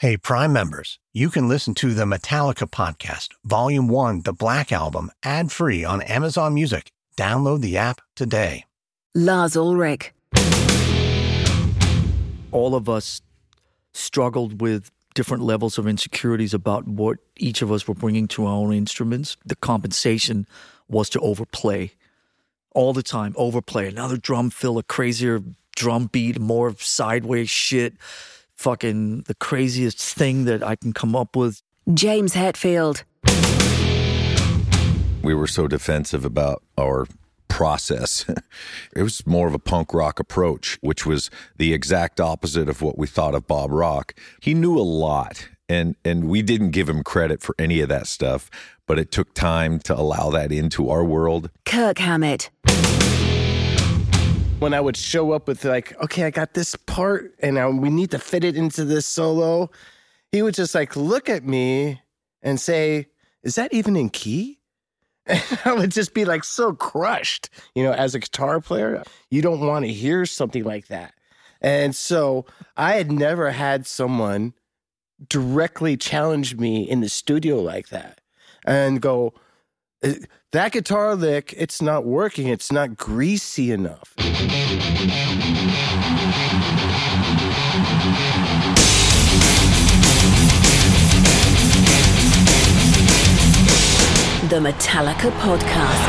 Hey, Prime members, you can listen to the Metallica podcast, Volume 1, The Black Album, ad-free on Amazon Music. Download the app today. Lars Ulrich. All of us struggled with different levels of insecurities about what each of us were bringing to our own instruments. The compensation was to overplay all the time, overplay. Another drum fill, a crazier drum beat, more sideways shit. Fucking the craziest thing that I can come up with. James Hetfield. We were so defensive about our process. It was more of a punk rock approach, which was the exact opposite of what we thought of Bob Rock. He knew a lot, and we didn't give him credit for any of that stuff, but it took time to allow that into our world. Kirk Hammett. When I would show up with like, okay, I got this part and we need to fit it into this solo, he would just like look at me and say, is that even in key? And I would just be like so crushed, as a guitar player. You don't want to hear something like that. And so I had never had someone directly challenge me in the studio like that and go, that guitar lick, it's not working. It's not greasy enough. The Metallica Podcast.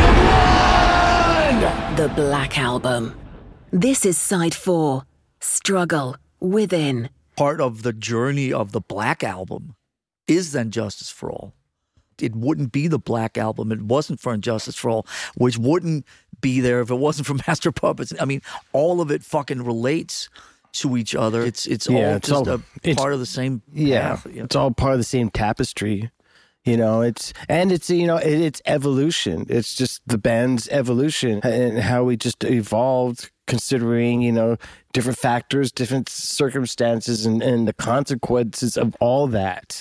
The Black Album. This is Side 4, Struggle Within. Part of the journey of the Black Album is then Justice for All. It wouldn't be the Black Album. It wasn't for Injustice for All, which wouldn't be there if it wasn't for Master Puppets. I mean, all of it fucking relates to each other. It's all part of the same path. It's all part of the same tapestry. It's evolution. It's just the band's evolution and how we just evolved considering, different factors, different circumstances, and the consequences of all that.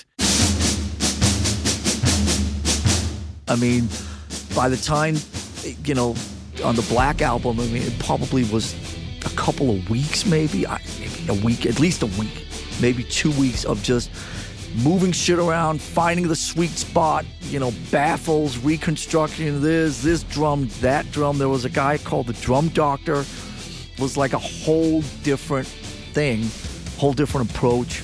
I mean, by the time, on the Black Album, it probably was a couple of weeks, maybe a week, at least a week, maybe 2 weeks of just moving shit around, finding the sweet spot, baffles, reconstructing this drum, that drum. There was a guy called the Drum Doctor. It was like a whole different thing, whole different approach.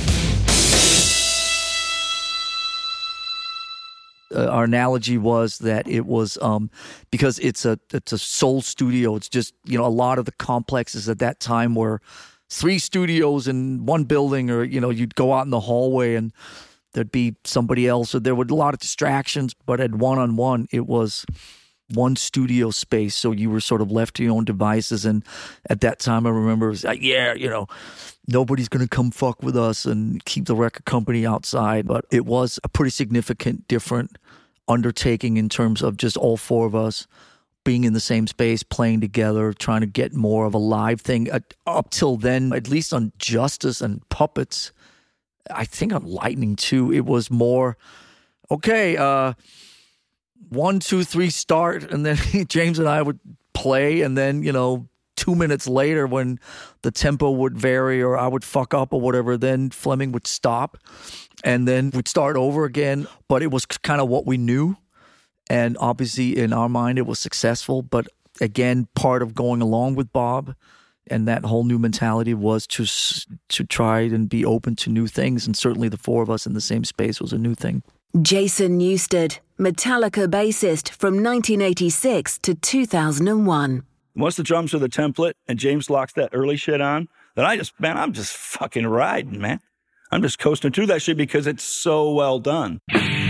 Our analogy was that it was because it's a soul studio. It's just a lot of the complexes at that time were 3 studios in one building, or you'd go out in the hallway and there'd be somebody else, or there were a lot of distractions. But at one-on-one, it was one studio space, so you were sort of left to your own devices. And at that time, I remember it was like, nobody's going to come fuck with us and keep the record company outside. But it was a pretty significant, different undertaking in terms of just all 4 of us being in the same space, playing together, trying to get more of a live thing. Up till then, at least on Justice and Puppets, I think on Lightning too, it was more, okay, 1, 2, 3, start, and then James and I would play, and then 2 minutes later, when the tempo would vary or I would fuck up or whatever, then Fleming would stop and then we'd start over again. But it was kind of what we knew. And obviously in our mind, it was successful. But again, part of going along with Bob and that whole new mentality was to try and be open to new things. And certainly the 4 of us in the same space was a new thing. Jason Newsted, Metallica bassist from 1986 to 2001. Once the drums are the template and James locks that early shit on, then I'm just fucking riding, man. I'm just coasting through that shit because it's so well done.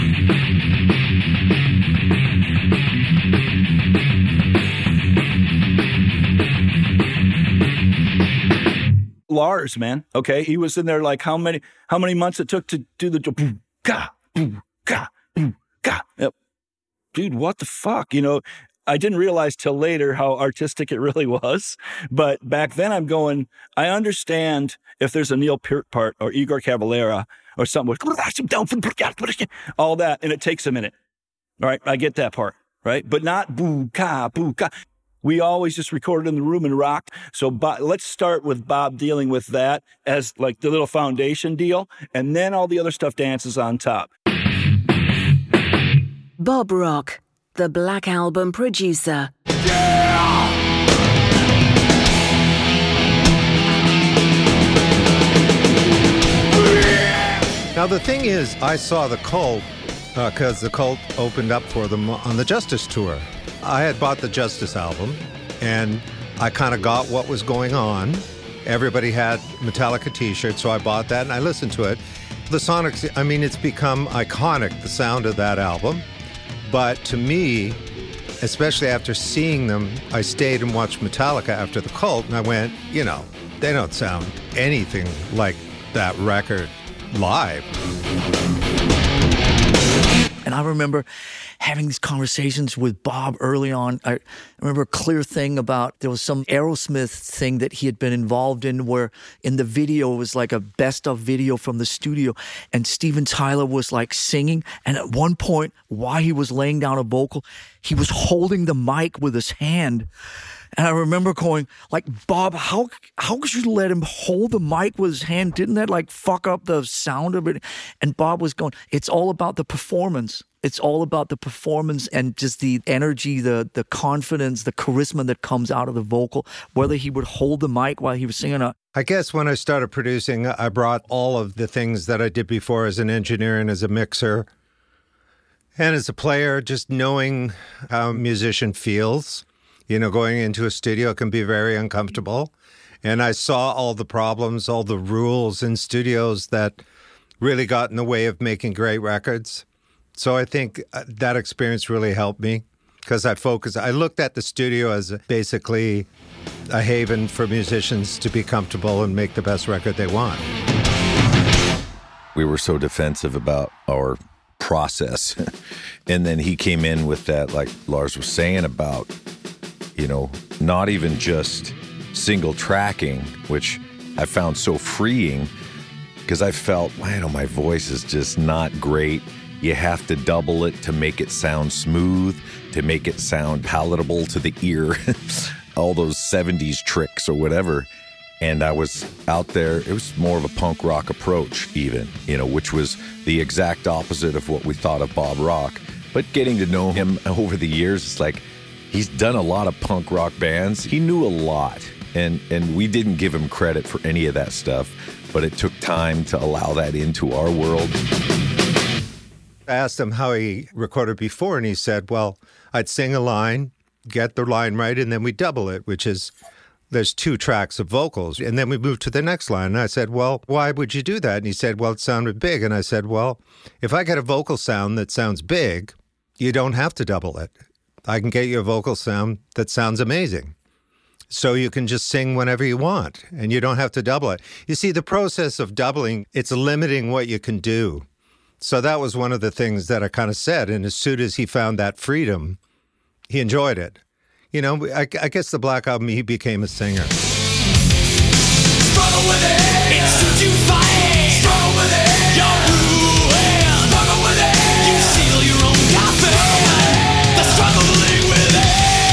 Lars, man, okay? He was in there like how many months it took to do the boom, ga, boom, ga, boom, ga. Yep. Dude, what the fuck? I didn't realize till later how artistic it really was. But back then I'm going, I understand if there's a Neil Peart part or Igor Cavalera or something, all that, and it takes a minute. All right, I get that part, right? But not boo, ka, boo, ka. We always just recorded in the room and rocked. So let's start with Bob dealing with that as like the little foundation deal, and then all the other stuff dances on top. Bob Rock, the Black Album producer. Now, the thing is, I saw the Cult because the Cult opened up for them on the Justice tour. I had bought the Justice album, and I kind of got what was going on. Everybody had Metallica t-shirts, so I bought that, and I listened to it. The Sonics, I mean, it's become iconic, the sound of that album. But to me, especially after seeing them, I stayed and watched Metallica after the Cult, and I went, you know, they don't sound anything like that record live. And I remember having these conversations with Bob early on. I remember a clear thing about there was some Aerosmith thing that he had been involved in where in the video it was like a best of video from the studio, and Steven Tyler was like singing, and at one point while he was laying down a vocal, he was holding the mic with his hand. And I remember going, like, Bob, how could you let him hold the mic with his hand? Didn't that, like, fuck up the sound of it? And Bob was going, it's all about the performance. It's all about the performance and just the energy, the confidence, the charisma that comes out of the vocal, whether he would hold the mic while he was singing. I guess when I started producing, I brought all of the things that I did before as an engineer and as a mixer. And as a player, just knowing how a musician feels. You know, going into a studio can be very uncomfortable. And I saw all the problems, all the rules in studios that really got in the way of making great records. So I think that experience really helped me because I looked at the studio as basically a haven for musicians to be comfortable and make the best record they want. We were so defensive about our process. And then he came in with that, like Lars was saying, about, you know, not even just single tracking, which I found so freeing because I felt, man, my voice is just not great. You have to double it to make it sound smooth, to make it sound palatable to the ear, all those 70s tricks or whatever. And I was out there, it was more of a punk rock approach even, you know, which was the exact opposite of what we thought of Bob Rock. But getting to know him over the years, it's like, he's done a lot of punk rock bands. He knew a lot, and we didn't give him credit for any of that stuff, but it took time to allow that into our world. I asked him how he recorded before, and he said, well, I'd sing a line, get the line right, and then we double it, which is there's 2 tracks of vocals, and then we move to the next line. And I said, well, why would you do that? And he said, well, it sounded big. And I said, well, if I get a vocal sound that sounds big, you don't have to double it. I can get you a vocal sound that sounds amazing. So you can just sing whenever you want, and you don't have to double it. You see, the process of doubling, it's limiting what you can do. So that was one of the things that I kind of said. And as soon as he found that freedom, he enjoyed it. You know, I guess the Black Album, he became a singer. Struggle with it. It's suit you fight. Struggle with it. You're ruined. Struggle with it. You seal your own coffin. The struggling within.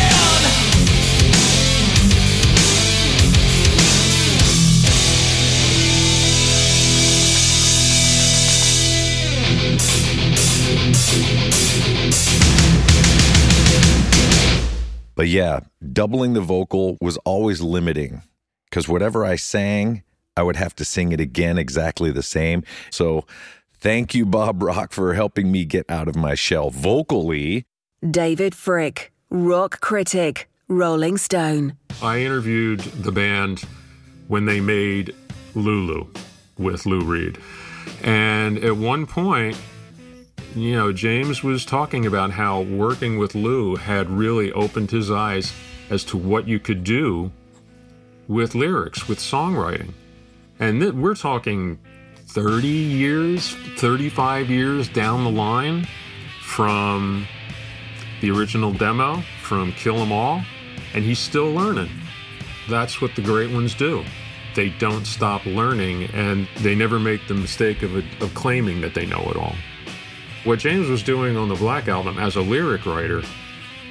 But yeah, doubling the vocal was always limiting because whatever I sang, I would have to sing it again exactly the same. So thank you, Bob Rock, for helping me get out of my shell vocally. David Fricke, rock critic, Rolling Stone. I interviewed the band when they made Lulu with Lou Reed. And at one point, you know, James was talking about how working with Lou had really opened his eyes as to what you could do with lyrics, with songwriting. And we're talking 30 years, 35 years down the line from the original demo, from Kill 'Em All, and he's still learning. That's what the great ones do. They don't stop learning, and they never make the mistake of claiming that they know it all. What James was doing on the Black Album as a lyric writer,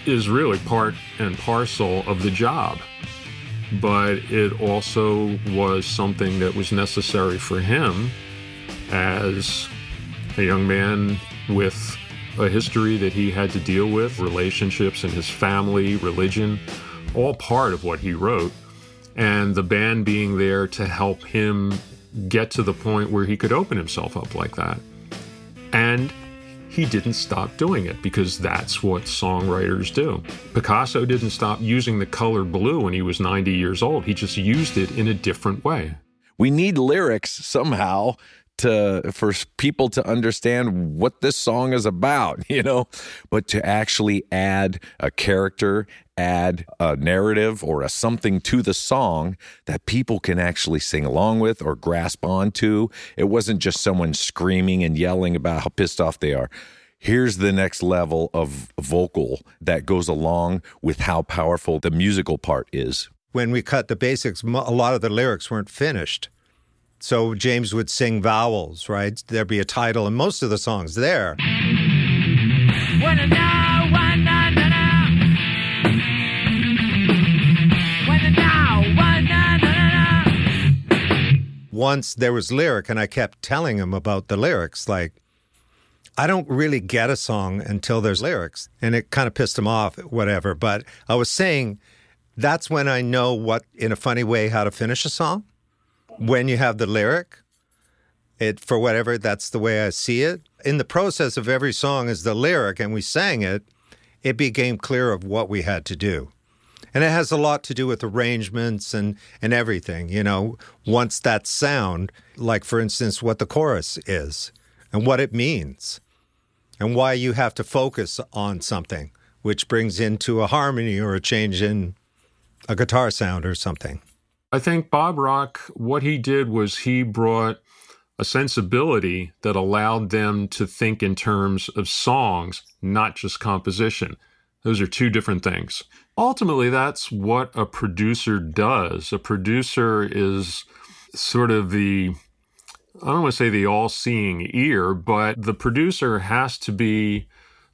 is really part and parcel of the job. But it also was something that was necessary for him as a young man with a history that he had to deal with, relationships in his family, religion, all part of what he wrote. And the band being there to help him get to the point where he could open himself up like that. And he didn't stop doing it because that's what songwriters do. Picasso didn't stop using the color blue when he was 90 years old. He just used it in a different way. We need lyrics somehow for people to understand what this song is about, but to actually add a character, add a narrative or a something to the song that people can actually sing along with or grasp onto. It wasn't just someone screaming and yelling about how pissed off they are. Here's the next level of vocal that goes along with how powerful the musical part is. When we cut the basics, a lot of the lyrics weren't finished. So James would sing vowels, right? There'd be a title, and most of the songs there. Once there was lyric, and I kept telling him about the lyrics, like, I don't really get a song until there's lyrics. And it kind of pissed him off, whatever. But I was saying, that's when I know what, in a funny way, how to finish a song. When you have the lyric, for whatever, that's the way I see it. In the process of every song is the lyric, and we sang it, it became clear of what we had to do. And it has a lot to do with arrangements and everything, once that sound, like, for instance, what the chorus is and what it means and why you have to focus on something, which brings into a harmony or a change in a guitar sound or something. I think Bob Rock, what he did was he brought a sensibility that allowed them to think in terms of songs, not just composition. Those are two different things. Ultimately, that's what a producer does. A producer is sort of I don't want to say the all-seeing ear, but the producer has to be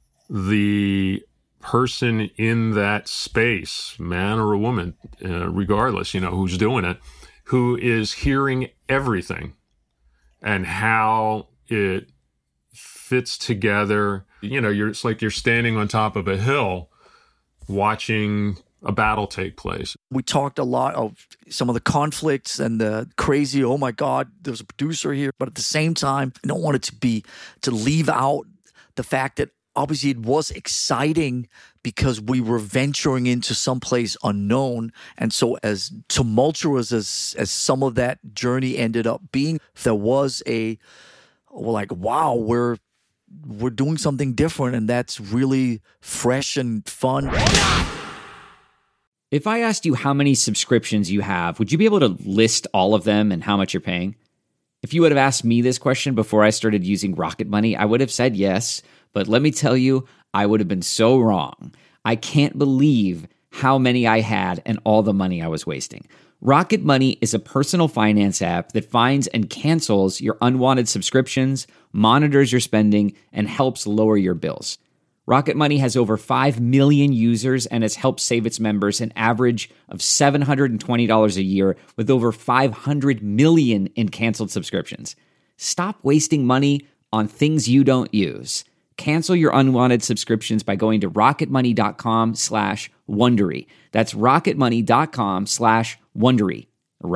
the person in that space, man or a woman, regardless, who's doing it, who is hearing everything and how it fits together. It's like you're standing on top of a hill watching a battle take place. We talked a lot of some of the conflicts and the crazy, oh my God, there's a producer here. But at the same time, I don't want it to leave out the fact that obviously it was exciting because we were venturing into someplace unknown. And so as tumultuous as some of that journey ended up being, there was wow, we're doing something different, and that's really fresh and fun. If I asked you how many subscriptions you have, would you be able to list all of them and how much you're paying? If you would have asked me this question before I started using Rocket Money, I would have said yes, but let me tell you, I would have been so wrong. I can't believe how many I had and all the money I was wasting. Rocket Money is a personal finance app that finds and cancels your unwanted subscriptions, monitors your spending, and helps lower your bills. Rocket Money has over 5 million users and has helped save its members an average of $720 a year with over 500 million in canceled subscriptions. Stop wasting money on things you don't use. Cancel your unwanted subscriptions by going to rocketmoney.com/Wondery. That's rocketmoney.com/Wondery.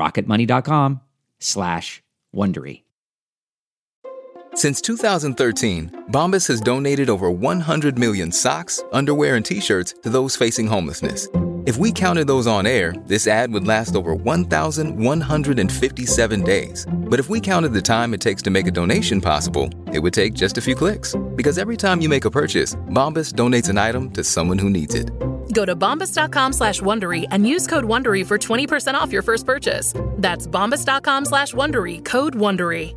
rocketmoney.com/Wondery. Since 2013, Bombas has donated over 100 million socks, underwear, and T-shirts to those facing homelessness. If we counted those on air, this ad would last over 1,157 days. But if we counted the time it takes to make a donation possible, it would take just a few clicks. Because every time you make a purchase, Bombas donates an item to someone who needs it. Go to bombas.com/Wondery and use code Wondery for 20% off your first purchase. That's bombas.com/Wondery, code Wondery.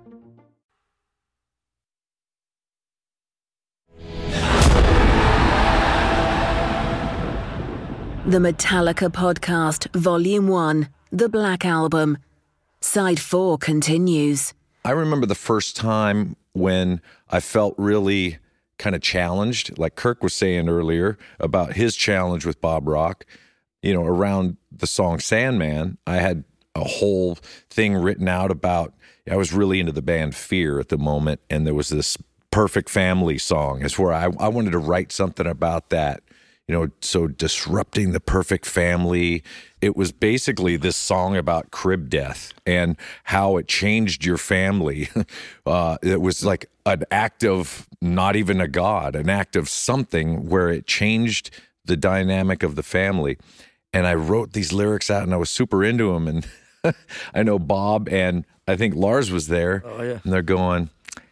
The Metallica Podcast, Volume 1, The Black Album. Side 4 continues. I remember the first time when I felt really kind of challenged, like Kirk was saying earlier about his challenge with Bob Rock, you know, around the song Sandman, I had a whole thing written out about, I was really into the band Fear at the moment, and there was this Perfect Family song. It's where I wanted to write something about that, you know, so disrupting the perfect family. It was basically this song about crib death and how it changed your family. It was like an act of not even a god, an act of something where it changed the dynamic of the family. And I wrote these lyrics out, and I was super into them. And I know Bob and I think Lars was there. Oh, yeah. And they're going,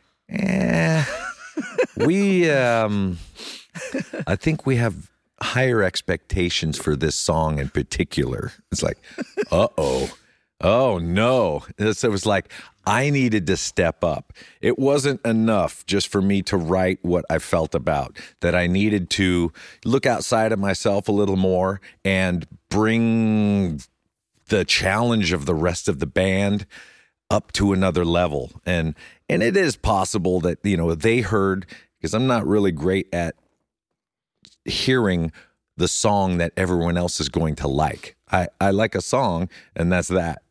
I think we have higher expectations for this song in particular. It's like, oh no. So it was like, I needed to step up. It wasn't enough just for me to write what I felt about, that I needed to look outside of myself a little more and bring the challenge of the rest of the band up to another level. And it is possible that, you know, they heard, because I'm not really great at hearing the song that everyone else is going to like. I like a song, and that's that.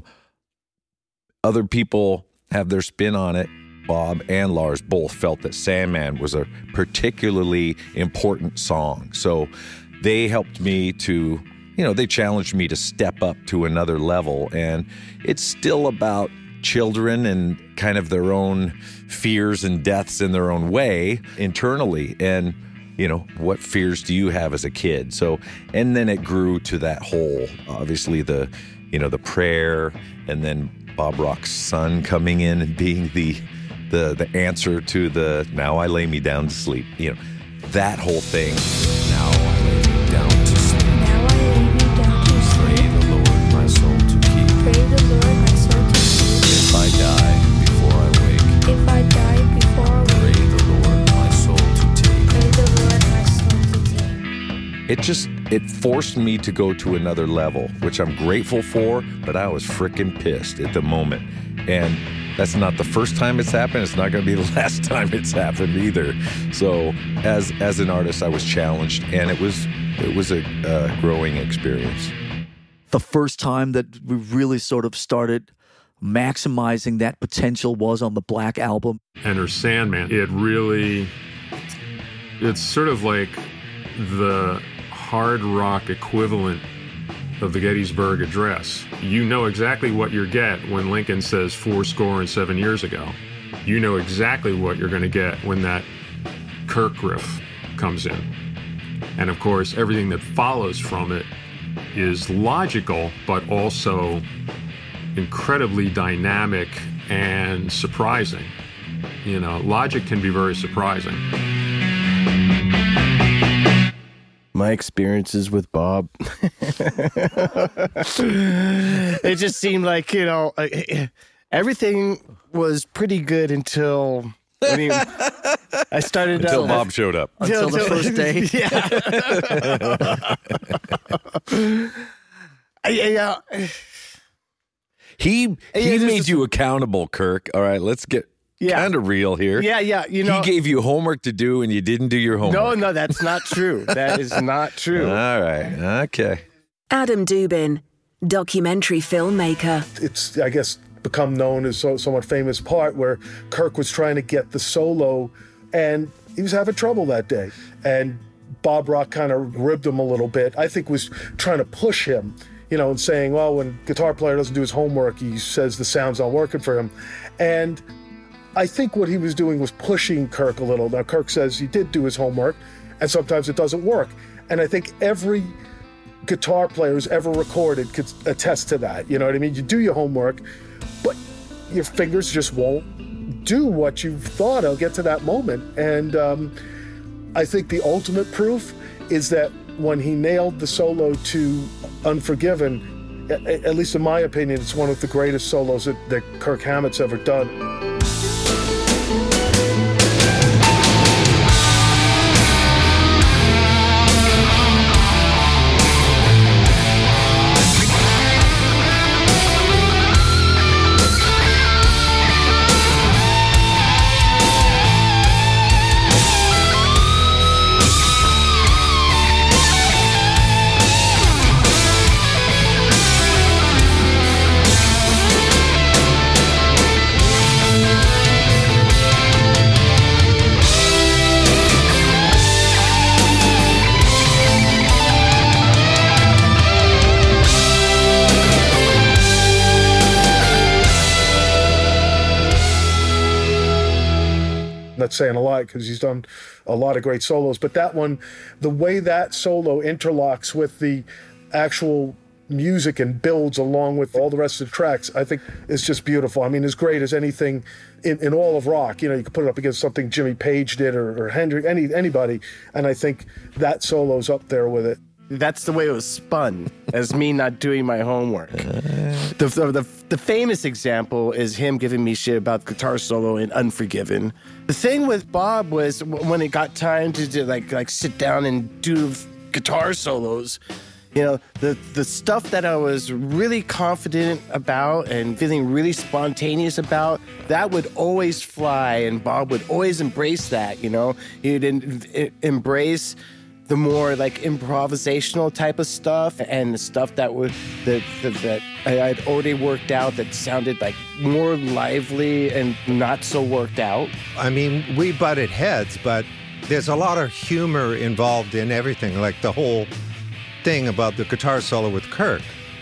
Other people have their spin on it. Bob and Lars both felt that Sandman was a particularly important song. So they helped me to, you know, they challenged me to step up to another level. And it's still about children and kind of their own fears and deaths in their own way internally. And, you know, what fears do you have as a kid? So, and then it grew to that whole, obviously the, you know, the prayer, and then Bob Rock's son coming in and being the answer to the "Now I lay me down to sleep." You know, that whole thing. Now I lay me down to sleep. Now I lay me down to sleep. Pray the Lord my soul to keep. Pray the Lord my soul to keep. If I die before I wake. If I die before I wake. Pray the Lord my soul to take. Pray the Lord my soul to take. It forced me to go to another level, which I'm grateful for, but I was freaking pissed at the moment. And that's not the first time it's happened. It's not going to be the last time it's happened either. So as an artist, I was challenged, and it was a growing experience. The first time that we really sort of started maximizing that potential was on the Black Album. Enter Sandman. It's sort of like the hard rock equivalent of the Gettysburg Address. You know exactly what you get when Lincoln says 77 years ago. You know exactly what you're going to get when that Kirk riff comes in. And of course, everything that follows from it is logical, but also incredibly dynamic and surprising. You know, logic can be very surprising. My experiences with Bob, it just seemed like, you know, everything was pretty good until, I mean, I started until Bob showed up. Until the first day. Yeah. He made you accountable, Kirk. All right, let's get kind of real here. Yeah. You know, he gave you homework to do, and you didn't do your homework. No, that's not true. That is not true. All right. Okay. Adam Dubin, documentary filmmaker. It's, I guess, become known as somewhat famous part where Kirk was trying to get the solo, and he was having trouble that day. And Bob Rock kind of ribbed him a little bit. I think was trying to push him, you know, and saying, well, when a guitar player doesn't do his homework, he says the sound's not working for him. And I think what he was doing was pushing Kirk a little. Now, Kirk says he did do his homework, and sometimes it doesn't work. And I think every guitar player who's ever recorded could attest to that. You know what I mean? You do your homework, but your fingers just won't do what you've thought of, get to that moment. And I think the ultimate proof is that when he nailed the solo to Unforgiven, at least in my opinion, it's one of the greatest solos that Kirk Hammett's ever done. That's saying a lot because he's done a lot of great solos. But that one, the way that solo interlocks with the actual music and builds along with all the rest of the tracks, I think is just beautiful. I mean, as great as anything in all of rock. You know, you could put it up against something Jimmy Page did or Hendrix, anybody, and I think that solo's up there with it. That's the way it was spun, as me not doing my homework. The famous example is him giving me shit about guitar solo in Unforgiven. The thing with Bob was when it got time to do, like sit down and do guitar solos, you know, the stuff that I was really confident about and feeling really spontaneous about, that would always fly, and Bob would always embrace that, you know? He'd embrace the more like improvisational type of stuff and the stuff that I'd already worked out that sounded like more lively and not so worked out. I mean, we butted heads, but there's a lot of humor involved in everything, like the whole thing about the guitar solo with Kirk.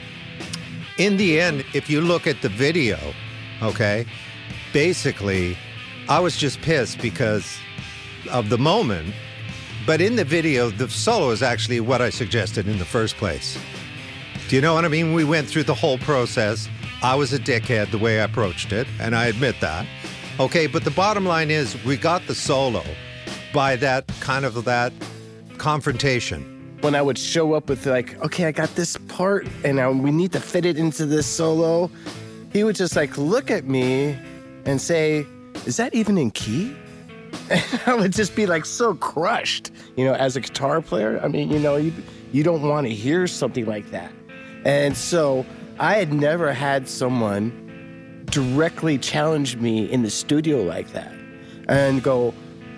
In the end, if you look at the video, okay, basically, I was just pissed because of the moment. But in the video, the solo is actually what I suggested in the first place. Do you know what I mean? We went through the whole process. I was a dickhead the way I approached it, and I admit that. Okay, but the bottom line is we got the solo by that confrontation. When I would show up with like, okay, I got this part, and we need to fit it into this solo, he would just like look at me and say, is that even in key? And I would just be like so crushed, you know, as a guitar player. I mean, you know, you don't want to hear something like that. And so I had never had someone directly challenge me in the studio like that and go,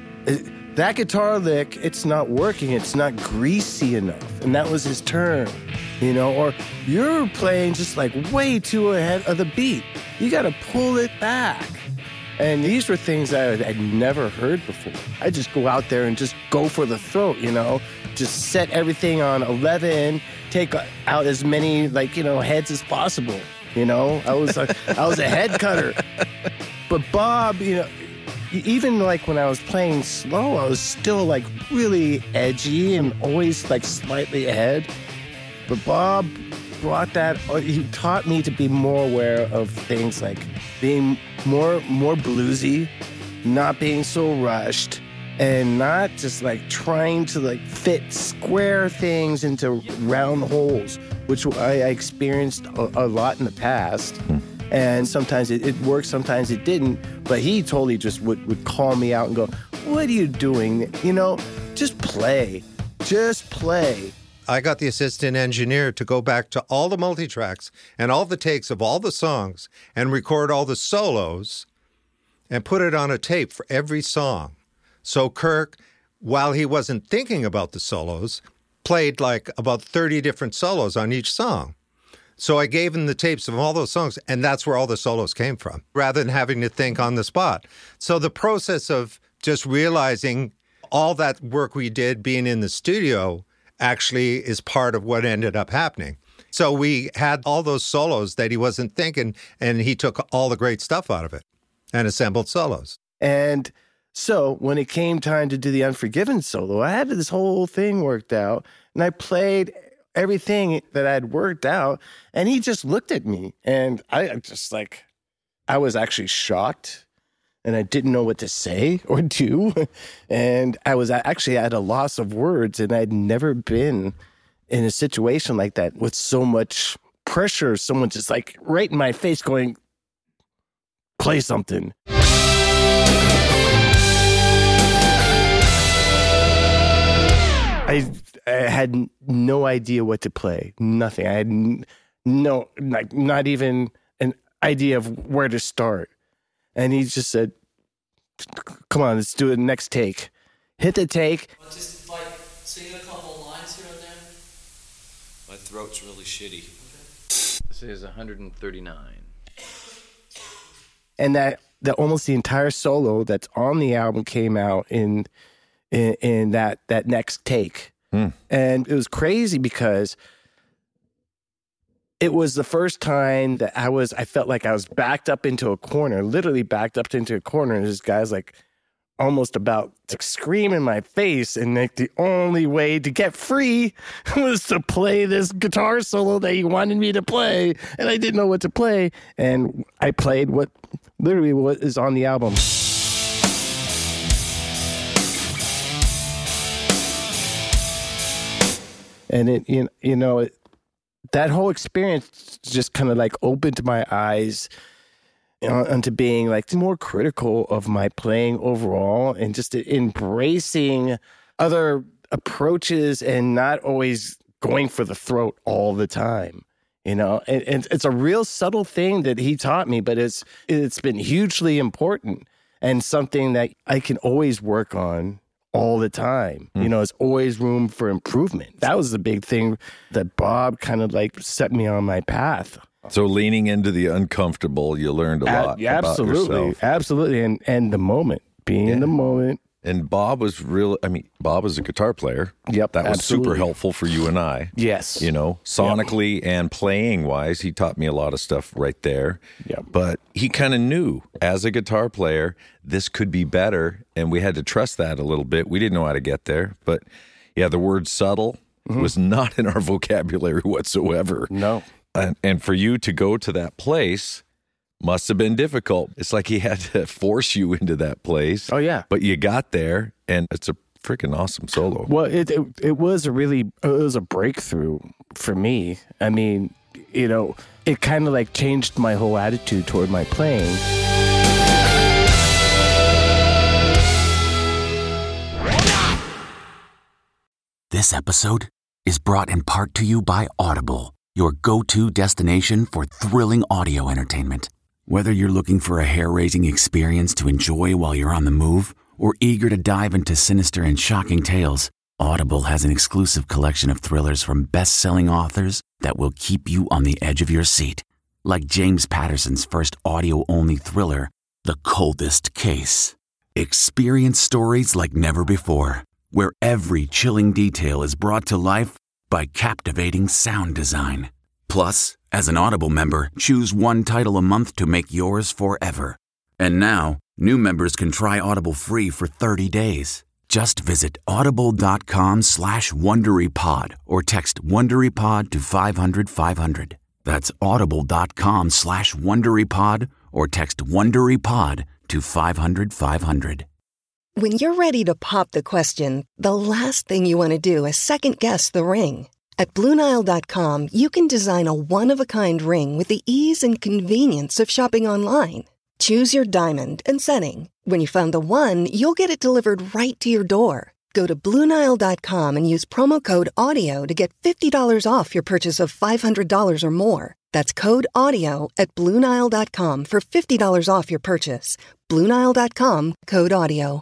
that guitar lick, it's not working, it's not greasy enough. And that was his term, you know, or you're playing just like way too ahead of the beat. You got to pull it back. And these were things that I'd never heard before. I just go out there and just go for the throat, you know, just set everything on 11, take out as many, like, you know, heads as possible, you know. I was a head cutter. But Bob, you know, even like when I was playing slow, I was still like really edgy and always like slightly ahead. But Bob brought that, he taught me to be more aware of things like being more bluesy, not being so rushed, and not just like trying to like fit square things into round holes, which I experienced a lot in the past. And sometimes it worked, sometimes it didn't. But he totally just would call me out and go, what are you doing? You know, just play. Just play. I got the assistant engineer to go back to all the multi-tracks and all the takes of all the songs and record all the solos and put it on a tape for every song. So Kirk, while he wasn't thinking about the solos, played like about 30 different solos on each song. So I gave him the tapes of all those songs, and that's where all the solos came from, rather than having to think on the spot. So the process of just realizing all that work we did being in the studio actually is part of what ended up happening. So we had all those solos that he wasn't thinking, and he took all the great stuff out of it and assembled solos. And so when it came time to do the Unforgiven solo, I had this whole thing worked out, and I played everything that I had worked out, and he just looked at me, and I was actually shocked. And I didn't know what to say or do. And I was actually at a loss of words. And I'd never been in a situation like that with so much pressure. Someone just like right in my face going, play something. I had no idea what to play. Nothing. I had not even an idea of where to start. And he just said, come on, let's do it next take. Hit the take. Just like sing a couple lines here and there. My throat's really shitty. This is 139. And that almost the entire solo that's on the album came out in that next take. And it was crazy because it was the first time that I felt like I was backed up into a corner, literally backed up into a corner. And this guy's like almost about to scream in my face. And like the only way to get free was to play this guitar solo that he wanted me to play. And I didn't know what to play. And I played what is on the album. And it, that whole experience just kind of like opened my eyes onto being like more critical of my playing overall and just embracing other approaches and not always going for the throat all the time. And it's a real subtle thing that he taught me, but it's been hugely important and something that I can always work on all the time. There's always room for improvement. That was the big thing that Bob kind of like set me on my path. So leaning into the uncomfortable, you learned a lot about yourself. Absolutely. And the moment, being in the moment. And Bob was Bob was a guitar player. Yep, that was absolutely. super helpful for you and I. Yes. Sonically and playing wise, he taught me a lot of stuff right there. Yep. But he kind of knew as a guitar player, this could be better. And we had to trust that a little bit. We didn't know how to get there. But yeah, the word subtle was not in our vocabulary whatsoever. No. And for you to go to that place must have been difficult. It's like he had to force you into that place. Oh, yeah. But you got there, and it's a freaking awesome solo. Well, it was a breakthrough for me. I mean, it kind of like changed my whole attitude toward my playing. This episode is brought in part to you by Audible, your go-to destination for thrilling audio entertainment. Whether you're looking for a hair-raising experience to enjoy while you're on the move or eager to dive into sinister and shocking tales, Audible has an exclusive collection of thrillers from best-selling authors that will keep you on the edge of your seat. Like James Patterson's first audio-only thriller, The Coldest Case. Experience stories like never before, where every chilling detail is brought to life by captivating sound design. Plus, as an Audible member, choose one title a month to make yours forever. And now, new members can try Audible free for 30 days. Just visit audible.com/WonderyPod or text WonderyPod to 500-500. That's audible.com/WonderyPod or text WonderyPod to 500-500. When you're ready to pop the question, the last thing you want to do is second-guess the ring. At BlueNile.com, you can design a one-of-a-kind ring with the ease and convenience of shopping online. Choose your diamond and setting. When you find the one, you'll get it delivered right to your door. Go to BlueNile.com and use promo code AUDIO to get $50 off your purchase of $500 or more. That's code AUDIO at BlueNile.com for $50 off your purchase. BlueNile.com, code AUDIO.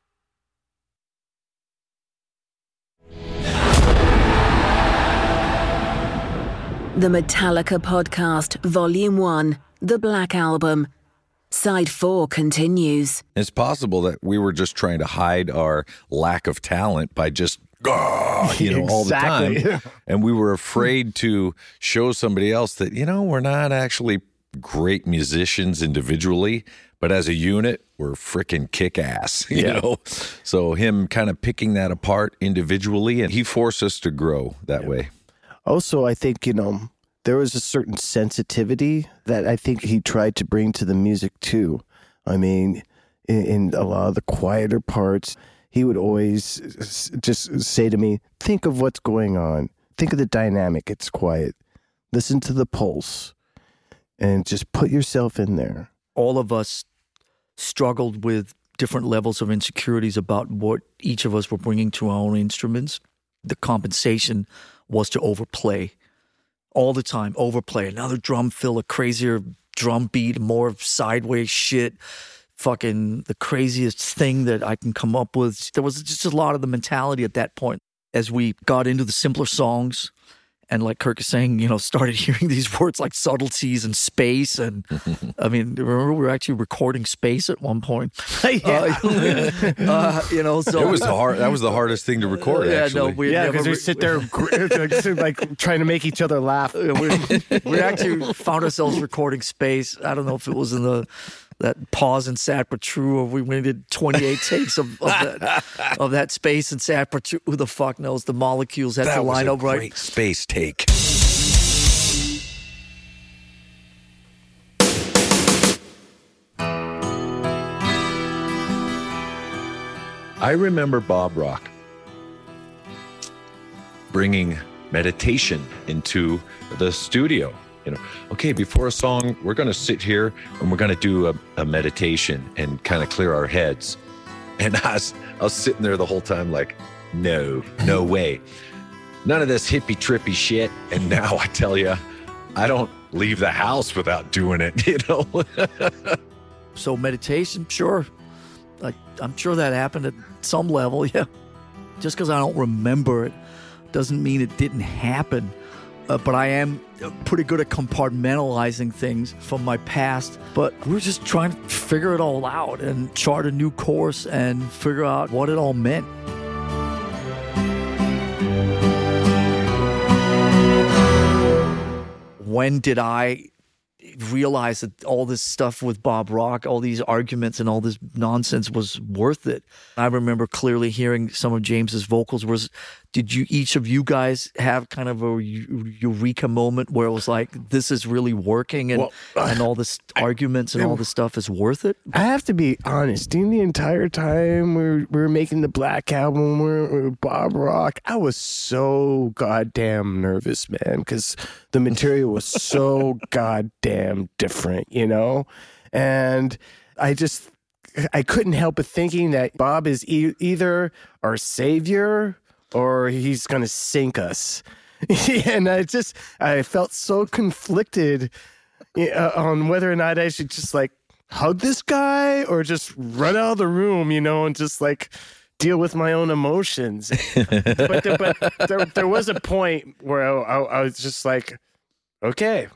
The Metallica Podcast, Volume 1, The Black Album. Side 4 continues. It's possible that we were just trying to hide our lack of talent by just, all the time. And we were afraid to show somebody else that, we're not actually great musicians individually, but as a unit, we're freaking kick-ass, you know? So him kind of picking that apart individually, and he forced us to grow that way. Also, I think, there was a certain sensitivity that I think he tried to bring to the music too. I mean, in a lot of the quieter parts, he would always just say to me, think of what's going on. Think of the dynamic. It's quiet. Listen to the pulse and just put yourself in there. All of us struggled with different levels of insecurities about what each of us were bringing to our own instruments. The compensation was to overplay. All the time, overplay, another drum fill, a crazier drum beat, more sideways shit, fucking the craziest thing that I can come up with. There was just a lot of the mentality at that point as we got into the simpler songs. And like Kirk is saying, started hearing these words like subtleties and space. And I mean, remember we were actually recording space at one point. So it was that was the hardest thing to record. Actually, because we sit there like trying to make each other laugh. We actually found ourselves recording space. I don't know if it was in the that pause in Sad But True, or we did 28 takes of that space in Sad But True. Who the fuck knows? The molecules had to line up right. That was a great space take. I remember Bob Rock bringing meditation into the studio. You know, okay, before a song, we're going to sit here and we're going to do a meditation and kind of clear our heads. And I was sitting there the whole time like, no way. None of this hippie trippy shit. And now I tell you, I don't leave the house without doing it, you know? So meditation, sure. I'm sure that happened at some level, yeah. Just because I don't remember it doesn't mean it didn't happen. But I am pretty good at compartmentalizing things from my past. But we're just trying to figure it all out and chart a new course and figure out what it all meant. When did I realize that all this stuff with Bob Rock, all these arguments and all this nonsense was worth it? I remember clearly hearing some of James's vocals. Did each of you guys have kind of a eureka moment where it was like, this is really working and all this arguments and all this stuff is worth it? I have to be honest. During the entire time we were making the Black Album with Bob Rock, I was so goddamn nervous, man, because the material was so goddamn different, you know? And I couldn't help but thinking that Bob is either our savior or he's going to sink us. And I felt so conflicted on whether or not I should just like hug this guy or just run out of the room, you know, and just like deal with my own emotions. but there was a point where I was just like, okay.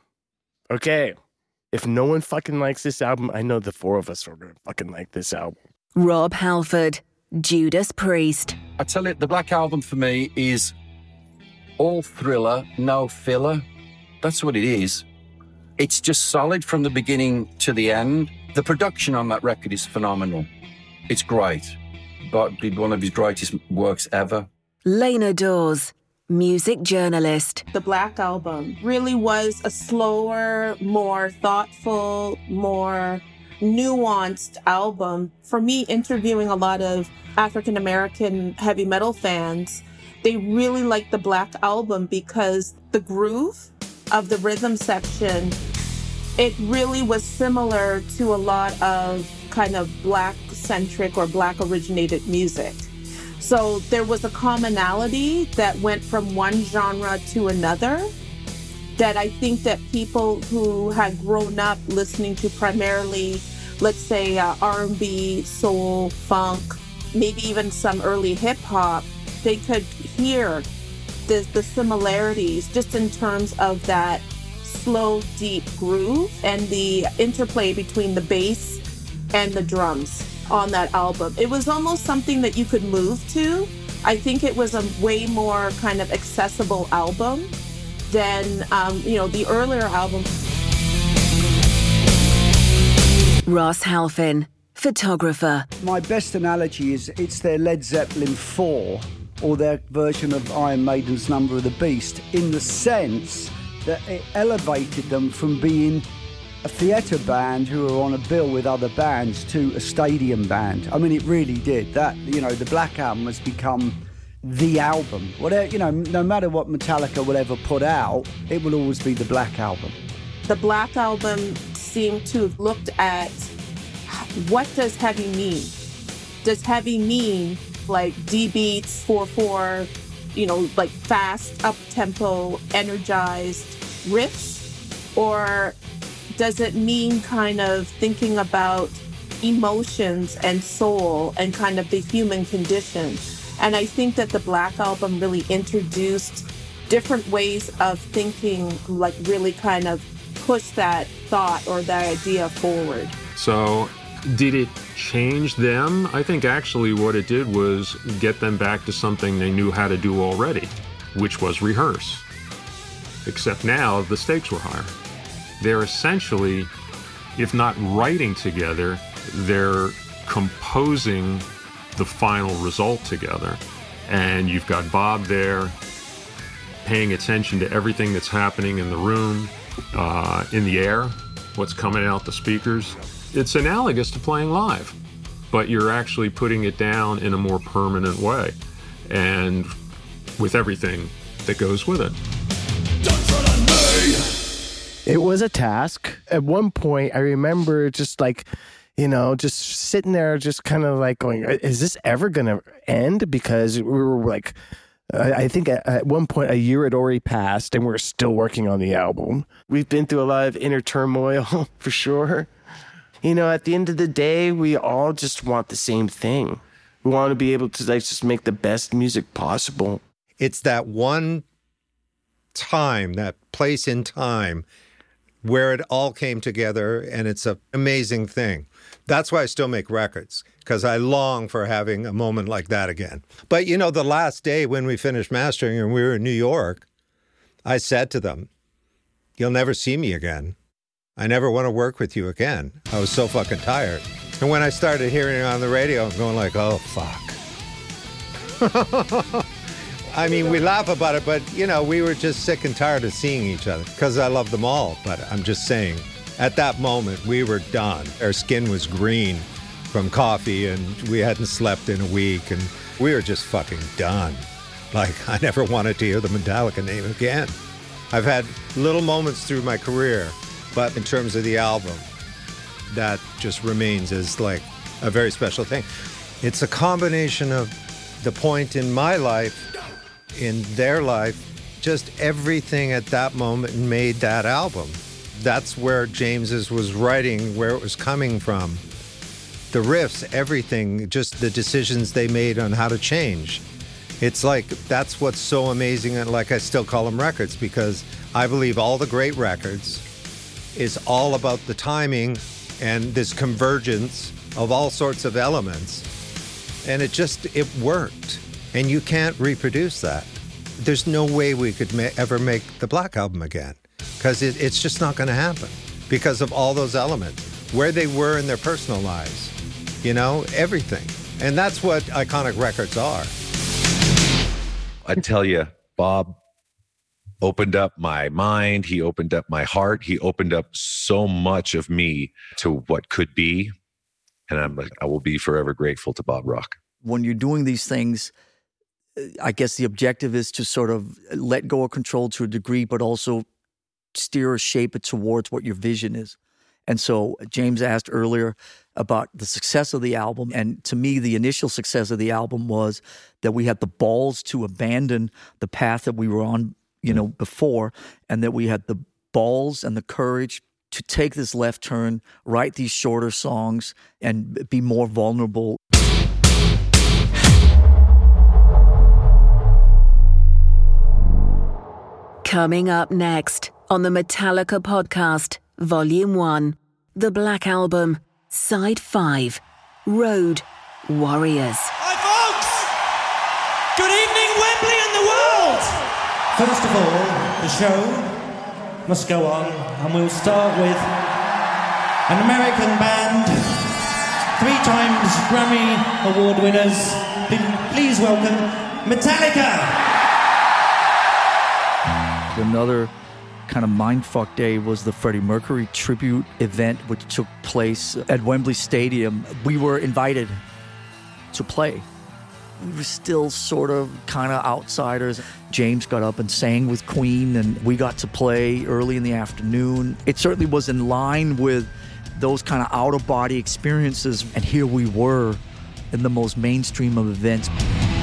If no one fucking likes this album, I know the four of us are going to fucking like this album. Rob Halford, Judas Priest. I tell you, the Black Album for me is all thriller, no filler. That's what it is. It's just solid from the beginning to the end. The production on that record is phenomenal. It's great. But one of his greatest works ever. Lena Dawes, music journalist. The Black Album really was a slower, more thoughtful, more nuanced album. For me, interviewing a lot of African-American heavy metal fans, they really liked the Black Album because the groove of the rhythm section, it really was similar to a lot of kind of Black-centric or Black-originated music. So there was a commonality that went from one genre to another that I think that people who had grown up listening to primarily, let's say, R&B, soul, funk, maybe even some early hip hop, they could hear the similarities just in terms of that slow, deep groove and the interplay between the bass and the drums on that album. It was almost something that you could move to. I think it was a way more kind of accessible album than, the earlier album. Ross Halfin, photographer. My best analogy is it's their Led Zeppelin 4 or their version of Iron Maiden's Number of the Beast, in the sense that it elevated them from being a theatre band who were on a bill with other bands to a stadium band. I mean, it really did. That, the Black Album has become the album. Whatever, no matter what Metallica will ever put out, it will always be the Black Album. The Black Album seemed to have looked at what does heavy mean? Does heavy mean like D beats, 4/4, like fast, up-tempo, energized riffs? Or does it mean kind of thinking about emotions and soul and kind of the human condition? And I think that the Black Album really introduced different ways of thinking, like really kind of push that thought or that idea forward. So did it change them? I think actually what it did was get them back to something they knew how to do already, which was rehearse. Except now the stakes were higher. They're essentially if not writing together, they're composing the final result together. And you've got Bob there paying attention to everything that's happening in the room, in the air, what's coming out the speakers. It's analogous to playing live, but you're actually putting it down in a more permanent way and with everything that goes with it. It was a task. At one point, I remember just like, just sitting there, just kind of like going, is this ever going to end? Because we were like, I think at one point a year had already passed and we're still working on the album. We've been through a lot of inner turmoil for sure. At the end of the day, we all just want the same thing. We want to be able to just make the best music possible. It's that one time, that place in time where it all came together, and it's an amazing thing. That's why I still make records, because I long for having a moment like that again. But, the last day when we finished mastering and we were in New York, I said to them, "You'll never see me again. I never want to work with you again." I was so fucking tired. And when I started hearing it on the radio, I'm going like, oh, fuck. I mean, we laugh about it, but, we were just sick and tired of seeing each other because I love them all. But I'm just saying, at that moment, we were done. Our skin was green from coffee and we hadn't slept in a week and we were just fucking done. Like, I never wanted to hear the Metallica name again. I've had little moments through my career, but in terms of the album, that just remains as like a very special thing. It's a combination of the point in my life, in their life, just everything at that moment made that album. That's where James's was writing, where it was coming from. The riffs, everything, just the decisions they made on how to change. It's like, that's what's so amazing, and like I still call them records, because I believe all the great records is all about the timing and this convergence of all sorts of elements. And it worked. And you can't reproduce that. There's no way we could ever make the Black Album again, because it's just not going to happen because of all those elements, where they were in their personal lives, everything. And that's what iconic records are. I tell you, Bob opened up my mind. He opened up my heart. He opened up so much of me to what could be. And I will be forever grateful to Bob Rock. When you're doing these things, I guess the objective is to sort of let go of control to a degree, but also steer or shape it towards what your vision is. And so James asked earlier about the success of the album. And to me, the initial success of the album was that we had the balls to abandon the path that we were on, before, and that we had the balls and the courage to take this left turn, write these shorter songs, and be more vulnerable. Coming up next on the Metallica Podcast, Volume 1, The Black Album, Side 5, Road Warriors. Hi, folks! Good evening, Wembley and the world! First of all, the show must go on, and we'll start with an American band, 3 times Grammy Award winners. Please welcome Metallica! Another kind of mindfuck day was the Freddie Mercury tribute event, which took place at Wembley Stadium. We were invited to play. We were still sort of kind of outsiders. James got up and sang with Queen, and we got to play early in the afternoon. It certainly was in line with those kind of out-of-body experiences, and here we were in the most mainstream of events.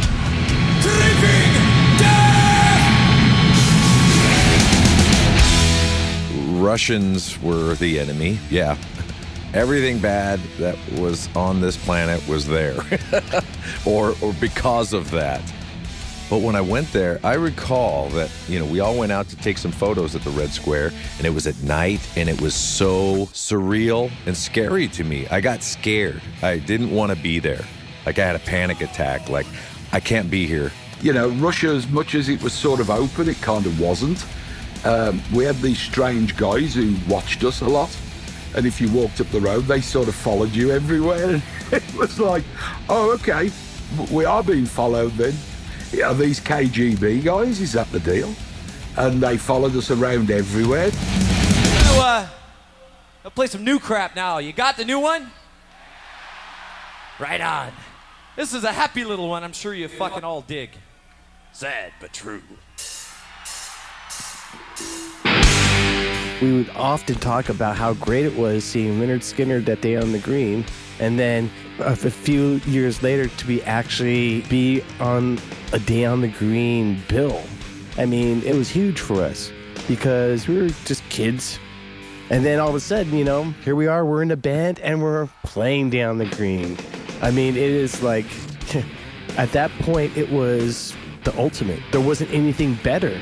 Russians were the enemy, yeah. Everything bad that was on this planet was there, or because of that. But when I went there, I recall that, we all went out to take some photos at the Red Square, and it was at night, and it was so surreal and scary to me. I got scared. I didn't want to be there. Like, I had a panic attack, like, I can't be here. Russia, as much as it was sort of open, it kind of wasn't. We had these strange guys who watched us a lot, And if you walked up the road, they sort of followed you everywhere. And it was like, oh, okay, we are being followed then. Yeah, these KGB guys, is that the deal? And they followed us around everywhere. I'll play some new crap now. You got the new one? Right on. This is a happy little one I'm sure you fucking all dig. Sad but true. We would often talk about how great it was seeing Lynyrd Skynyrd that day on the green, and then a few years later to be on a Day on the Green bill. I mean, it was huge for us because we were just kids. And then all of a sudden, you know, here we are, we're in a band and we're playing Day on the Green. I mean, it is like, at that point, it was the ultimate. There wasn't anything better.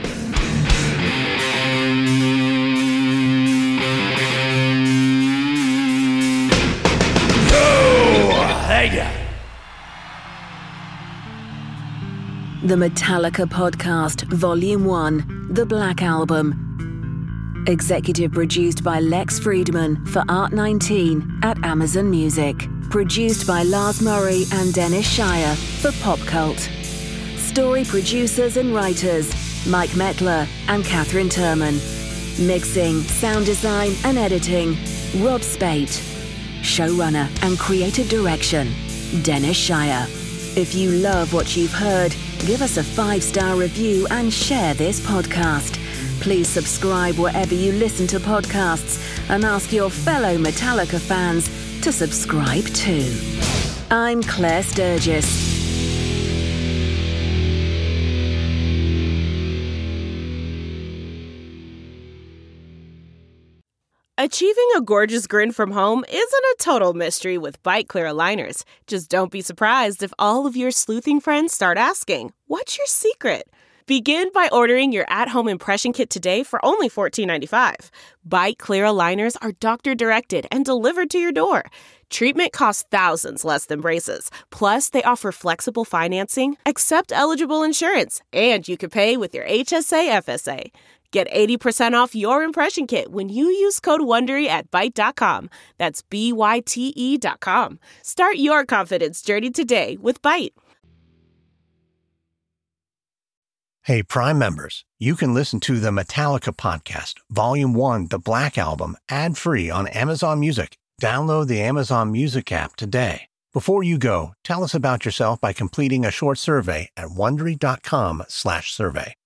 The Metallica Podcast, Volume 1, The Black Album. Executive produced by Lex Friedman for Art19 at Amazon Music. Produced by Lars Murray and Dennis Shire for Pop Cult. Story producers and writers, Mike Mettler and Catherine Turman. Mixing, sound design and editing, Rob Spate. Showrunner and creative direction, Dennis Shire. If you love what you've heard, give us a 5-star review and share this podcast. Please subscribe wherever you listen to podcasts and ask your fellow Metallica fans to subscribe too. I'm Claire Sturgis. Achieving a gorgeous grin from home isn't a total mystery with Byte Clear aligners. Just don't be surprised if all of your sleuthing friends start asking, "What's your secret?" Begin by ordering your at-home impression kit today for only $14.95. Byte Clear aligners are doctor-directed and delivered to your door. Treatment costs thousands less than braces. Plus, they offer flexible financing, accept eligible insurance, and you can pay with your HSA FSA. Get 80% off your impression kit when you use code WONDERY at Byte.com. That's BYTE.com. Start your confidence journey today with Byte. Hey, Prime members, you can listen to the Metallica Podcast, Volume 1, The Black Album, ad-free on Amazon Music. Download the Amazon Music app today. Before you go, tell us about yourself by completing a short survey at Wondery.com/survey.